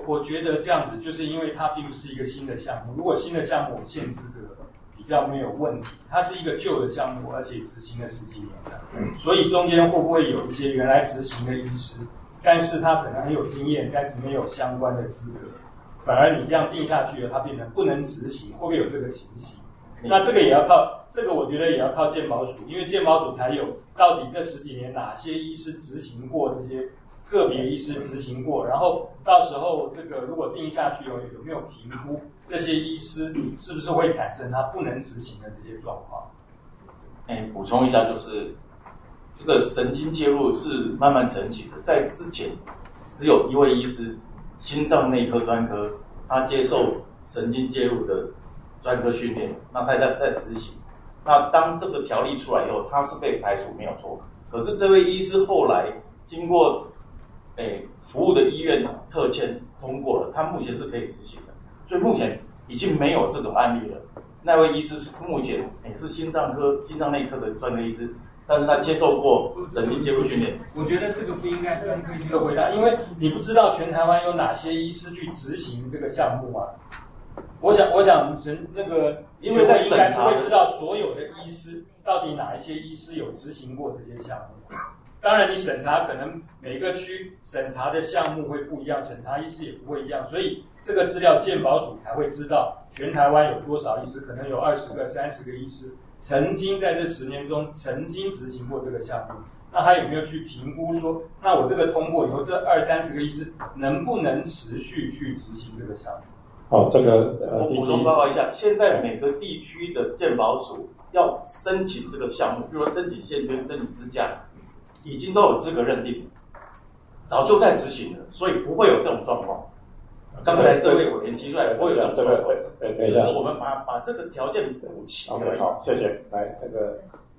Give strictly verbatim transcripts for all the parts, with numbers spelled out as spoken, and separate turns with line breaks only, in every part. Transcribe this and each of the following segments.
我觉得这样子，就是因为它并不是一个新的项目。如果新的项目限资格比较没有问题，它是一个旧的项目，而且执行了十几年了，所以中间会不会有一些原来执行的医师，但是他可能很有经验，但是没有相关的资格，反而你这样定下去了，它变成不能执行，会不会有这个情形？那这个也要靠，这个我觉得也要靠健保署，因为健保署才有到底这十几年哪些医师执行过这些个别医师执行过，然后到时候这个如果定下去有有没有评估这些医师是不是会产生他不能执行的这些状况？
哎，补充一下，就是这个神经介入是慢慢成型的，在之前只有一位医师，心脏内科专科，他接受神经介入的专科训练，那他在在执行。那当这个条例出来以后，他是被排除没有错。可是这位医师后来经过诶服务的医院特签通过了，他目前是可以执行的。所以目前已经没有这种案例了。那位医师是目前也是心脏科、心脏内科的专科医师，但是他接受过神经介入训练。
我觉得这个不应该专科医师回答，因为你不知道全台湾有哪些医师去执行这个项目啊。我想，我想人那个，
因为在审查，
应该不会知道所有的医师到底哪一些医师有执行过这些项目。当然，你审查可能每个区审查的项目会不一样，审查医师也不会一样，所以这个资料健保署才会知道全台湾有多少医师，可能有二十个、三十个医师曾经在这十年中曾经执行过这个项目。那他有没有去评估说，那我这个通过以后，这二三十个医师能不能持续去执行这个项目？
好，这个呃，
我补充报告一下，现在每个地区的健保署要申请这个项目，比如说申请线圈、申请支架，已经都有资格认定，早就在执行了，所以不会有这种状况。刚才这位委员提出来，不会有这种状况，只是我们把把这个条件补齐而已。
好，谢谢。来，那个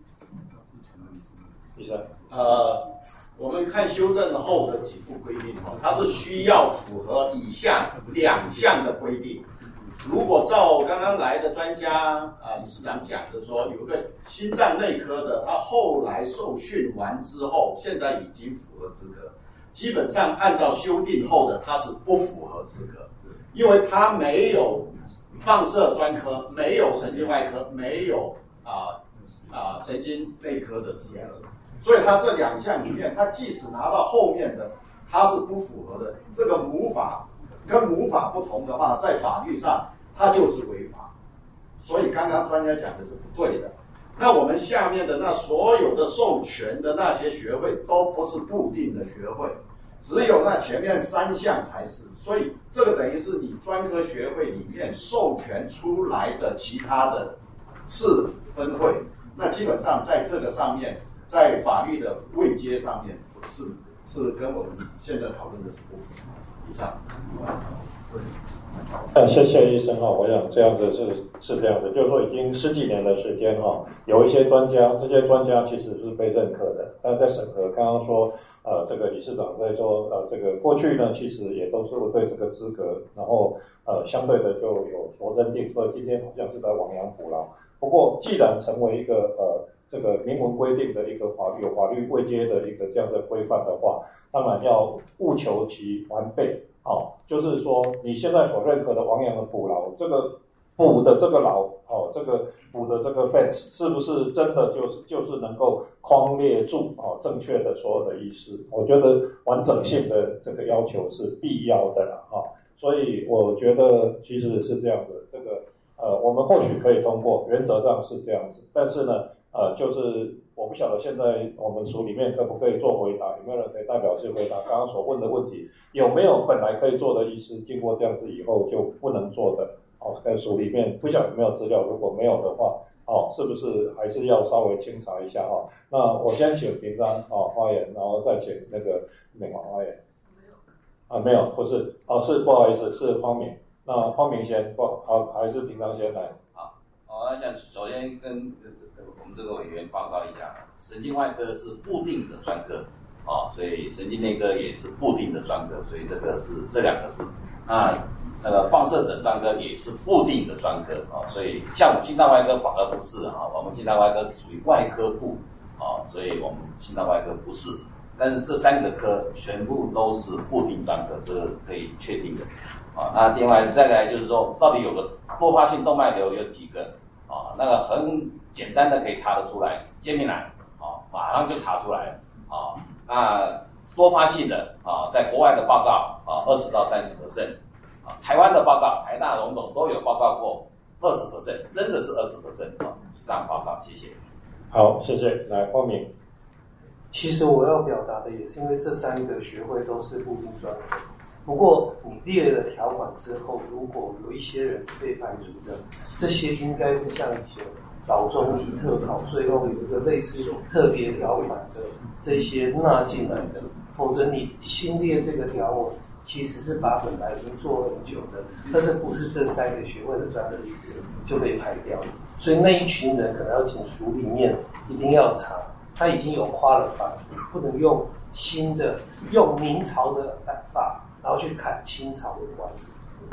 医生，
呃。我们看修正后的几部规定哦，它是需要符合以下两项的规定。如果照刚刚来的专家啊理事长讲的说，有个心脏内科的，他后来受训完之后，现在已经符合资格，基本上按照修订后的，他是不符合资格，因为他没有放射专科，没有神经外科，没有啊啊神经内科的资格。所以它这两项里面，它即使拿到后面的，它是不符合的。这个母法跟母法不同的话，在法律上它就是违法。所以刚刚专家讲的是不对的。那我们下面的那所有的授权的那些学会都不是固定的学会，只有那前面三项才是。所以这个等于是你专科学会里面授权出来的其他的次分会，那基本上在这个上面。在法律的位阶上面是是跟我们现在讨论的是不以上。
呃，谢谢医生哈，我想这样子是是这样的，就是说已经十几年的时间哈，有一些专家，这些专家其实是被认可的，但在审核，刚刚说呃这个理事长在说呃这个过去呢，其实也都是对这个资格，然后呃相对的就有所认定，所以今天好像是在亡羊补牢。不过既然成为一个呃。这个明文规定的一个法律有法律位阶的一个这样的规范的话，当然要务求其完备。哦，就是说你现在所认可的亡羊的补牢，这个补的这个牢，哦，这个补的这个 fence 是不是真的就是就是能够匡列住哦正确的所有的意思？我觉得完整性的这个要求是必要的了哈、哦。所以我觉得其实是这样的，这个呃我们或许可以通过，原则上是这样子，但是呢。呃，就是我不晓得现在我们署里面可不可以做回答，有没有人可以代表去回答刚刚所问的问题？有没有本来可以做的医师，经过这样子以后就不能做的？哦，在署里面不晓得有没有资料，如果没有的话，哦，是不是还是要稍微清查一下哈、哦？那我先请平章哦发言，然后再请那个美华发言。啊，没有，不是，哦，是不好意思，是方明。那方明先，不好，还是平章先来。
好，我想首先跟。我们这个委员报告一下，神经外科是固定的专科，哦，所以神经内科也是固定的专科，所以这个是这两个是，那那个放射诊断科也是固定的专科，哦，所以像我们心脏外科反而不是啊，我们心脏外科是属于外科部，哦，所以我们心脏外科不是， 但是这三个科全部都是固定专科，这个可以确定的。啊，那另外再来就是说，到底有个多发性动脉瘤有几个？啊，那个很简单的可以查得出来，揭秘栏啊，马上就查出来了。啊，那多发性的啊，在国外的报告啊，二十到三十 percent， 啊，台湾的报告，台大、荣总都有报告过二十 percent， 真的是二十 percent 啊。以上报告，谢谢。
好，谢谢。来，光明。
其实我要表达的也是因为这三个学会都是固定专科，不过你列了条款之后，如果有一些人是被排除的，这些应该是像以前岛中立特考最后有一个类似特别条款的这些纳进来的，否则你新列这个条文其实是把本来已经做很久的，但是不是这三个学会的专科医师就被排掉了，所以那一群人可能要请署里面一定要查。他已经有跨了法，不能用新的用明朝的法，然后去砍清朝的官司。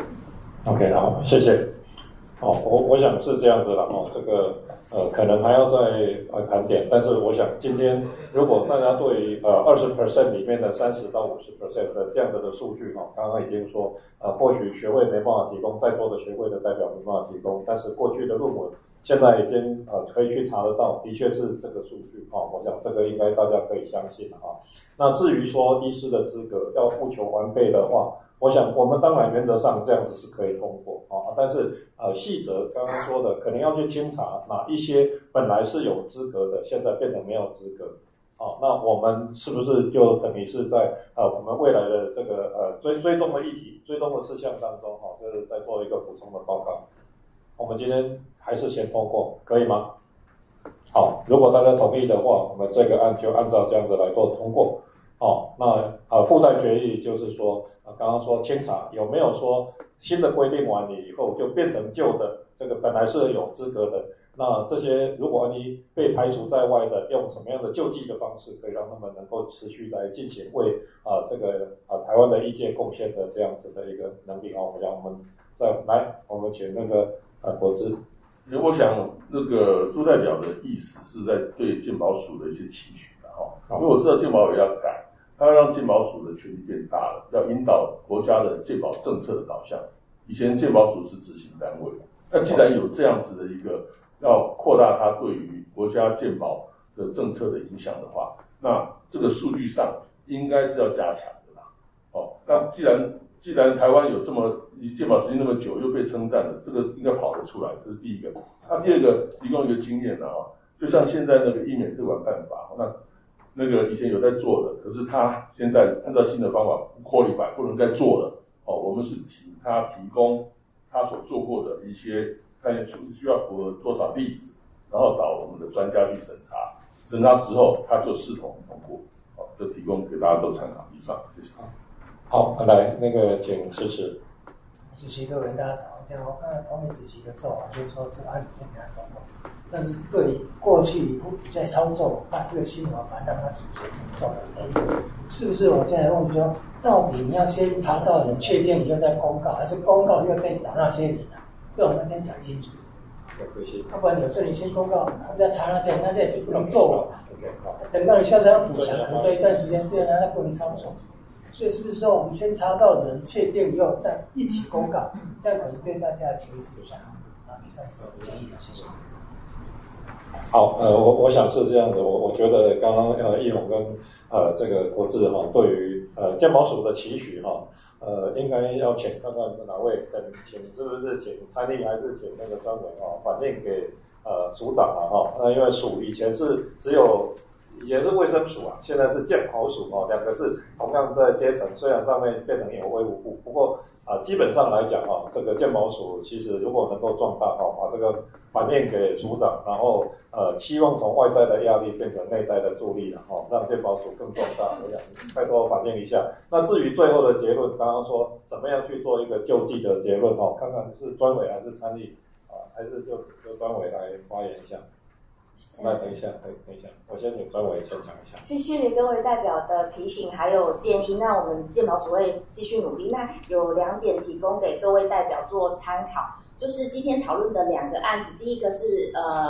OK， 好，谢谢。哦，我我想是这样子了哦，这个呃可能还要再呃盘点，但是我想今天如果大家对于呃二十 percent 里面的三十到五十 percent 的这样子的数据哈、哦，刚刚已经说呃或许学会没办法提供，再多的学会的代表没办法提供，但是过去的论文。现在已经呃可以去查得到，的确是这个数据啊、哦，我想这个应该大家可以相信啊、哦。那至于说医师的资格要务求完备的话，我想我们当然原则上这样子是可以通过啊，但是呃细则刚刚说的可能要去清查哪一些本来是有资格的，现在变成没有资格啊，那我们是不是就等于是在呃我们未来的这个呃追追踪的议题、追踪的事项当中哈、哦，就是再做一个补充的报告。我们今天还是先通过，可以吗？好，如果大家同意的话，我们这个案就按照这样子来做通过。哦，那呃附带决议就是说，呃刚刚说清查有没有说新的规定完了以后就变成旧的，这个本来是有资格的，那这些如果你被排除在外的，用什么样的救济的方式，可以让他们能够持续来进行为啊、呃、这个啊、呃、台湾的医界贡献的这样子的一个能力哦，让我们再来，我们请那个。啊，国资，
我想那个朱代表的意思是在对健保署的一些期许的哈，因为我知道健保也要改，他要让健保署的权力变大了，要引导国家的健保政策的导向。以前健保署是执行单位，那既然有这样子的一个要扩大它对于国家健保的政策的影响的话，那这个数据上应该是要加强的啦。哦，那既然既然台湾有这么健保时间那么久，又被称赞了，这个应该跑得出来，这是第一个。那第二个，提供一个经验啊，就像现在那个医免退款办法，那那个以前有在做的，可是他现在按照新的方法不 qualify， 不能再做了。哦，我们是请他提供他所做过的一些，看是不是需要符合多少例子，然后找我们的专家去审查，审查之后他就视同通过。好，就提供给大家都参考。以上，谢谢。
好，来那个请支持。
主席各位大家早上好，我看到方面主席的做法就是说这个案子先给他通过，但是对过去在操作把这个新法反让他主席做的，是不是？我现在问说，到底你要先查到人确定，你就再公告，还是公告又可以找那些人啊？这我们要先讲清楚。要不然有时候你先公告，要查那些人，那些人就不能做了。等到你下次要补偿，可能做一段时间之后呢，他不能操作。所以是不是说我们先查到人确定以后再一起公告，这样可能对大家的情绪是比较好啊？以上是我建议的，谢谢。
好，呃，我我想是这样的，我我觉得刚刚呃易宏跟呃这个国志哈，对于呃健保署的期许哈，呃应该要请看看哪位跟请是不是请参立还是请那个专委哈反映给呃署长啊哈，那因为署以前是只有。以前是卫生署啊，现在是健保署哦，两个是同样在阶层，虽然上面变成有卫福部，不过啊、呃，基本上来讲哈、哦，这个健保署其实如果能够壮大哈、哦，把这个反映给署长，然后呃，希望从外在的压力变成内在的助力了哈、哦，让健保署更壮大。我想拜托反映一下。那至于最后的结论，刚刚说怎么样去做一个救济的结论哈、哦，看看是专委还是参议啊，还是就就专委来发言一下。那等一下，等等一下，我先请专委先讲一下。
谢谢各位代表的提醒还有建议，那我们健保署会继续努力。那有两点提供给各位代表做参考，就是今天讨论的两个案子，第一个是呃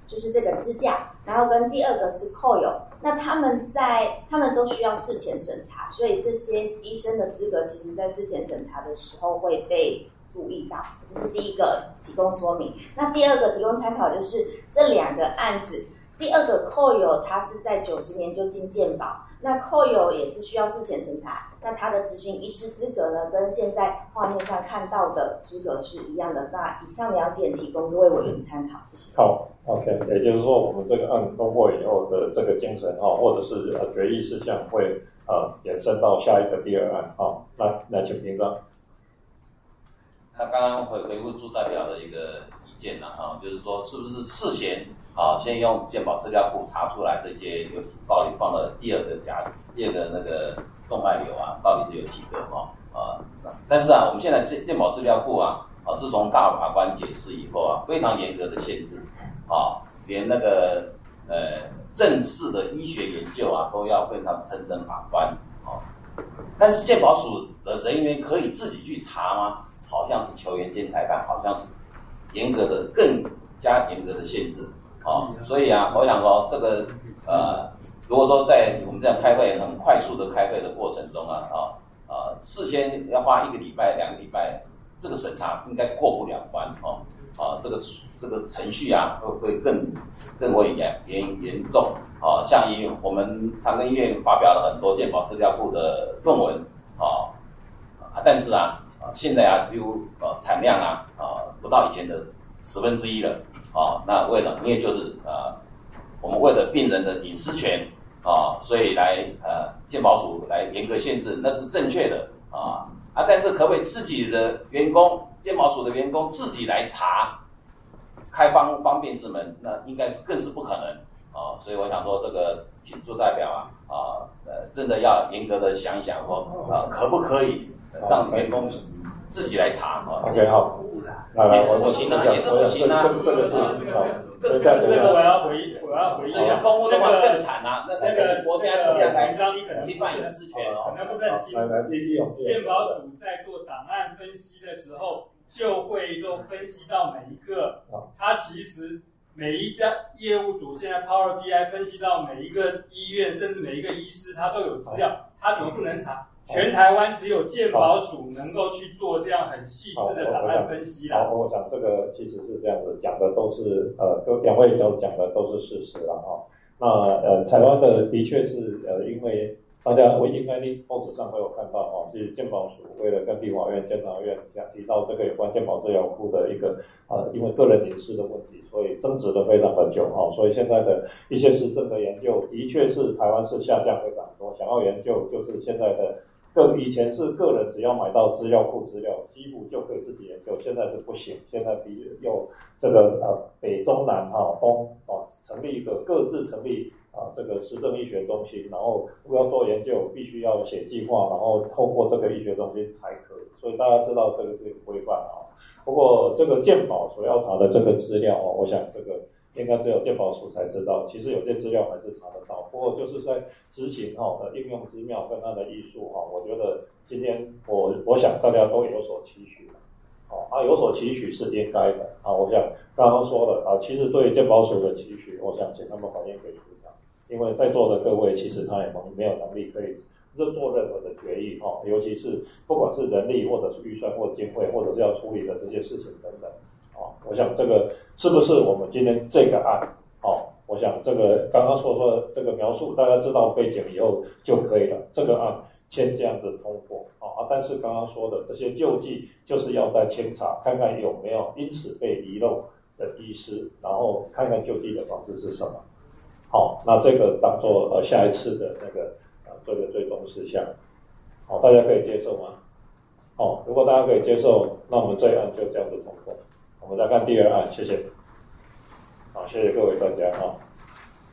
就是这个支架，然后跟第二个是扣友。那他们在他们都需要事前审查，所以这些医生的资格其实在事前审查的时候会被注意到，这是第一个提供说明。那第二个提供参考就是这两个案子，第二个扣友他是在九十年就进健保，那扣友也是需要事前审查，那他的执行医师资格呢，跟现在画面上看到的资格是一样的。那以上两点提供各位委员参考，谢谢。
好 ，OK， 也就是说，我们这个案通过以后的这个精神哈，或者是呃决议事项会呃延伸到下一个第二案啊。那那请评章。
那刚刚回回复朱代表的一个意见呢，啊，就是说是不是事前啊，先用健保资料库查出来这些有到底放了第二个假第二个那个动脉瘤啊，到底是有几个哈啊？但是啊，我们现在健健保资料库啊，啊，自从大法官解释以后啊，非常严格的限制啊，连那个呃正式的医学研究啊，都要非常称声法官啊。但是健保署的人员可以自己去查吗？好像是球员兼裁判，好像是严格的、更加严格的限制，哦，所以啊，我想说这个呃，如果说在我们这样开会很快速的开会的过程中啊，啊、哦、啊、呃，事先要花一个礼拜、两个礼拜，这个审查应该过不了关，哦，啊，这个这个程序啊会会更更为严严严重，哦，像以我们长庚医院发表了很多健保资料库的论文，哦，但是啊。现在啊，就呃产量啊啊、呃、不到以前的十分之一了啊、呃。那为了因为就是呃我们为了病人的隐私权啊、呃，所以来呃健保署来严格限制，那是正确的啊啊。但是可不可以自己的员工健保署的员工自己来查，开方方便之门？那应该是更是不可能啊。所以我想说，这个请朱代表啊啊呃真的要严格的想一想说啊、呃、可不可以让员工自己来查啊
？OK， 好，来来，
也是不行啊，也是不行啊。
这个是好，
这个我要回，我要回应。
所以公务的话更惨啊，那
那个
国家怎么样来
侵
犯隐私权哦？
可能不是很清楚。
来来，第一种，
健保署在做档案分析的时候，就会都分析到每一个，它其实每一家业务组现在 Power B I 分析到每一个医院，甚至每一个医师，他都有资料，他怎么不能查？全台湾只有健保署能够去做这样很细致的档案分析啦。
好，我想这个其实是这样子讲的，都是呃，各两位都讲的都是事实了哈。那呃，台湾的的确是呃，因为大家我应该报纸上都有看到哈，其实健保署为了跟立法院、监察院提到这个有关健保资料库的一个呃，因为个人隐私的问题，所以争执了非常的久哈。所以现在的一些实证的研究，的确是台湾是下降非常多。想要研究就是现在的。个以前是个人只要买到资料库资料，几乎就可以自己研究，现在是不行。现在比有这个呃北中南哈、啊、东啊成立一个各自成立啊这个实证医学中心，然后要做研究必须要写计划，然后透过这个医学中心才可以。所以大家知道这个是规范啊。不过这个健保所要查的这个资料哦，我想这个。应该只有健保署才知道，其实有些资料还是查得到。不过就是在执行哈的应用之妙跟它的艺术哈，我觉得今天我我想大家都有所期许，哦啊有所期许是应该的啊。我想刚刚说了啊，其实对健保署的期许，我想请他们反映给署长，因为在座的各位其实他也没有能力可以做任何的决议哈，尤其是不管是人力或者是预算或经费，或者是要处理的这些事情等等。哦，我想这个是不是我们今天这个案？哦，我想这个刚刚所说的这个描述，大家知道背景以后就可以了。这个案先这样子通过啊，但是刚刚说的这些救济，就是要再清查，看看有没有因此被遗漏的医师，然后看看救济的方式是什么。好，那这个当做呃下一次的那个呃这个最终事项。好，大家可以接受吗？好，如果大家可以接受，那我们这一案就这样子通过。我们再看第二案，谢谢。好，谢谢各位专家哈。